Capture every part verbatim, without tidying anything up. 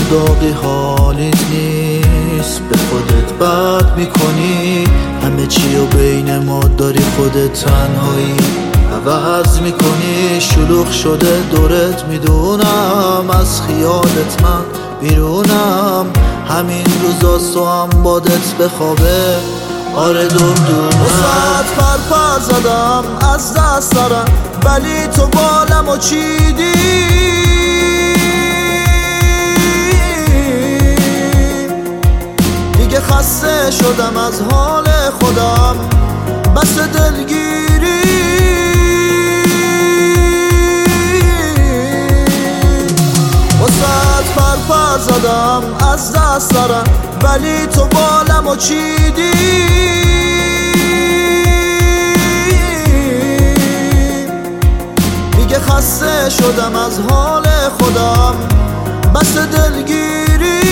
داغی حالیت نیست، به خودت بد میکنی، همه چی و بین ما داری، خودت تنهایی عوض میکنی. شلوغ شده دورت میدونم، از خیالت من بیرونم، همین روزا سو هم بادت بخوابه. آره دور دور وسط پرپر زدم از دست دارم، ولی تو بالم و چیدی. دیگه خسته شدم از حال خودم، بس دلگیری. وسط پرپر زدم از دست دارم، ولی تو بالم و چیدی. دیگه خسته شدم از حال خودم، بس دلگیری.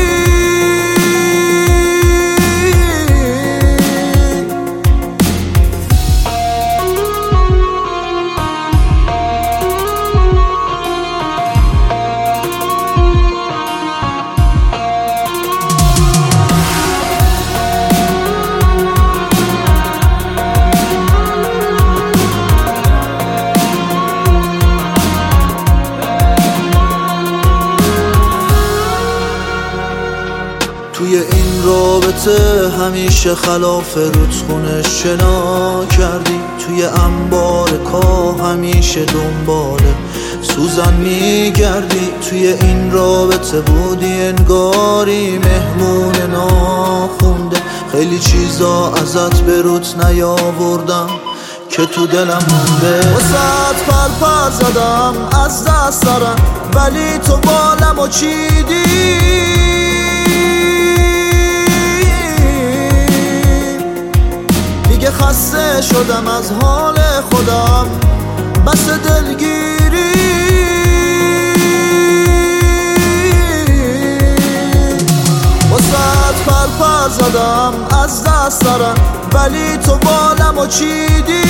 توی این رابطه همیشه خلاف رودخونه شنا کردی، توی انبار کاه همیشه دنبال سوزن میگردی. توی این رابطه بودی انگاری مهمون ناخونده، خیلی چیزا ازت به روت نیاوردم که تو دلم مونده. وسط پرپر زدم از دست دارم، ولی تو بالم و چیدی. دیگه خسته شدم از حال خودم، بس دلگیری. وسط پرپر زدم از دست دارم، ولی تو بالم و چیدی.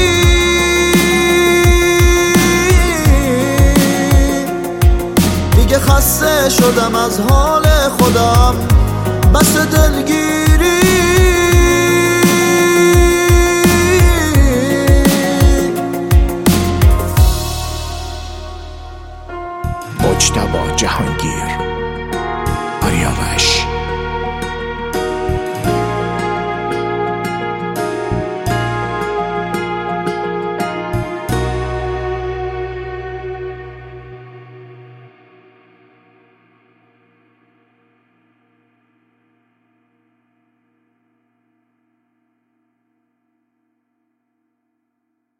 دیگه خسته شدم از حال خودم، بس دلگیری. مجتبی جهانگیر، آریاوش.